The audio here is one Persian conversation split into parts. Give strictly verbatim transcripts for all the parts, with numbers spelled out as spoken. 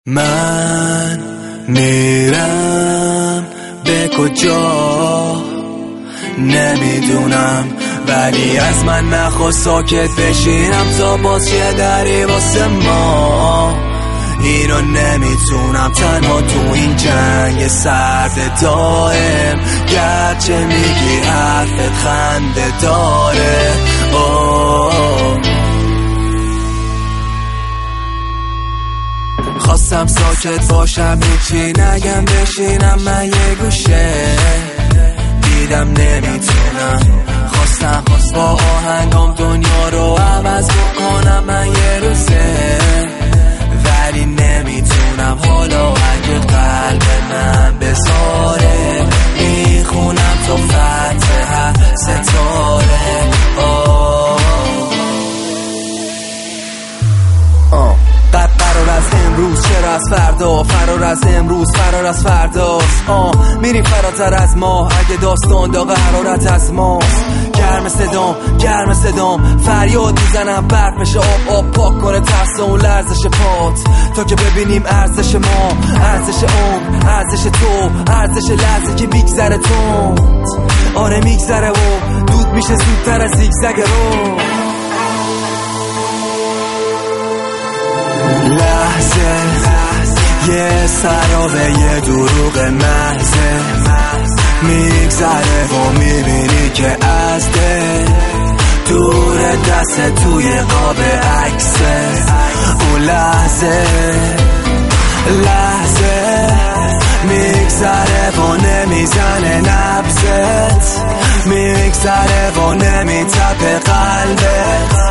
من میرم به کجا نمیدونم، ولی از من نخواست ساکت بشینم تا باز یه دری واسه ما. اینو نمیتونم تنها تو این جنگ سرد دائم، گرچه میگی حرفت خنده داره. اوه خواستم ساکت باشم هیچی نگم بشینم من یه گوشه، دیدم نمیتونم. خواستم خواست با آهنگام دنیا رو عوض بکنم من یه روزه، ولی نمیتونم. حالا اگه قلب من بذاره میخونم تو فتح ستاره. قرار از امروز چرا از فردا، فرار از امروز فرار از فرداست. آه میریم فراتر از ما، اگه داستان داغ حرارت از ماست. گرم صدام گرم صدام فریاد میزنم برف میشه آب آب پاک کنه ترس اون لرزش پات، تا که ببینیم ارزش ما، ارزش عمر، ارزش تو، ارزش لحظه که میگذره تند. آره میگذره و دود میشه زودتر از زیگزگ رو. لحظه یه سرابه یه دروغ محضه، میگذره و میبینی که از دل دور دست توی قاب عکسه. اون لحظه لحظه میگذره و نمیزنه نبضت، میگذره و نمیتپه قلبت.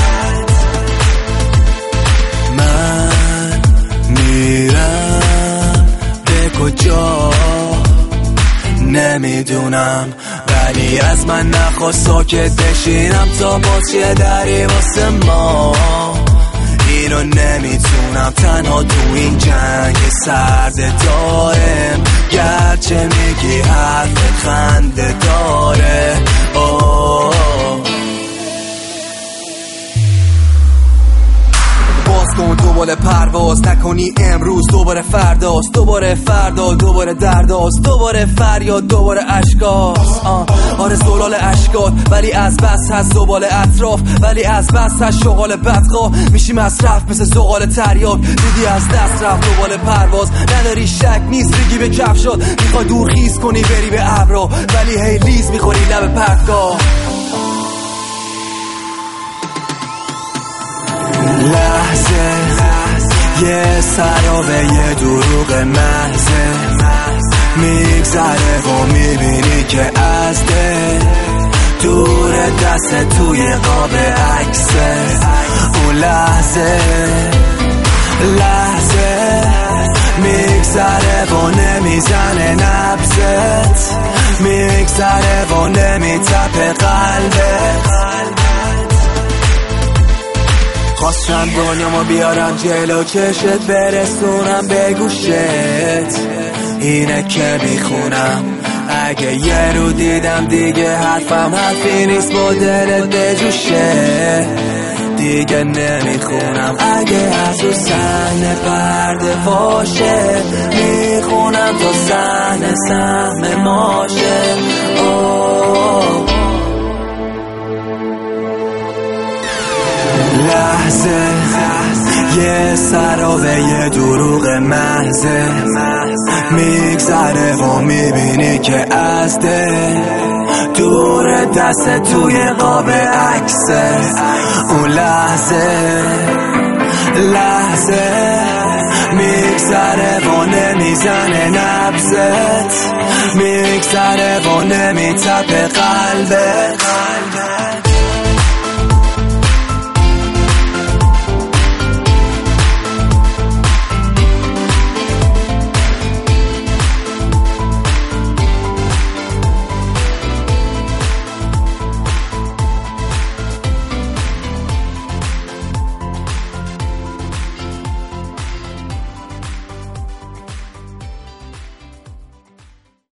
میرم به کجا نمیدونم، ولی از من نخواست ساکت بشینم تا باز یه دری واسه ما. اینو نمیتونم تنها تو این جنگ سرد دائم، گرچه میگی حرفت خنده داره. اوه کن دوباره پرواز نکنی امروز دوباره فرداست، دوباره فردا دوباره درداست، دوباره فریاد دوباره اشکاست. آره زلال اشکات، ولی از بس هست زبال اطراف، ولی از بس هست شغال بدخواه. میشی مصرف مثل زغال تریاک، دیدی از دست رفت دوباره پرواز. نداری شک نیست ریگی به کفشات، میخوای دور خیز کنی بری به ابرا، ولی هی لیز میخوری لب پرتگاه. لحظه یه سرابه یه دروغ محضه، میگذره و میبینی که از دل دور دست توی قاب عکسه. اون لحظه لحظه میگذره و نمیزنه نبضت، میگذره و نمیتپه قلبت. خواستم دنیامو بیارم جلو چشت برسونم به گوشت، اینه که میخونم. اگه یه رو دیدم دیگه حرفم حرفی نیست با دلت بجوشه، دیگه نمیخونم. اگه از رو صحنه پرده باشه میخونم تا صحنه سهم ماشه. اوه لحظه یه سرابه یه دروغ محضه، میگذره و میبینی که از دل دور دست توی قاب عکسه. اون لحظه لحظه میگذره و نمیزنه نبضت، میگذره و نمیتپه قلبت.